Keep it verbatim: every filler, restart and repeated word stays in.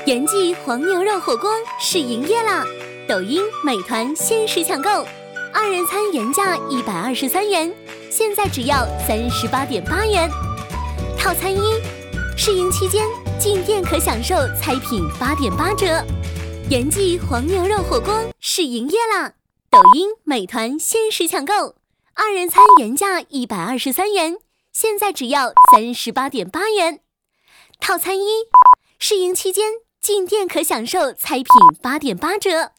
延记黄牛肉火锅试营业啦！抖音、美团限时抢购，二人餐原价一百二十三元，现在只要三十八点八元。套餐一，试营期间进店可享受菜品八点八折。延记黄牛肉火锅试营业啦！抖音、美团限时抢购，二人餐原价一百二十三元，现在只要三十八点八元。套餐一，试营期间进店可享受菜品八点八折。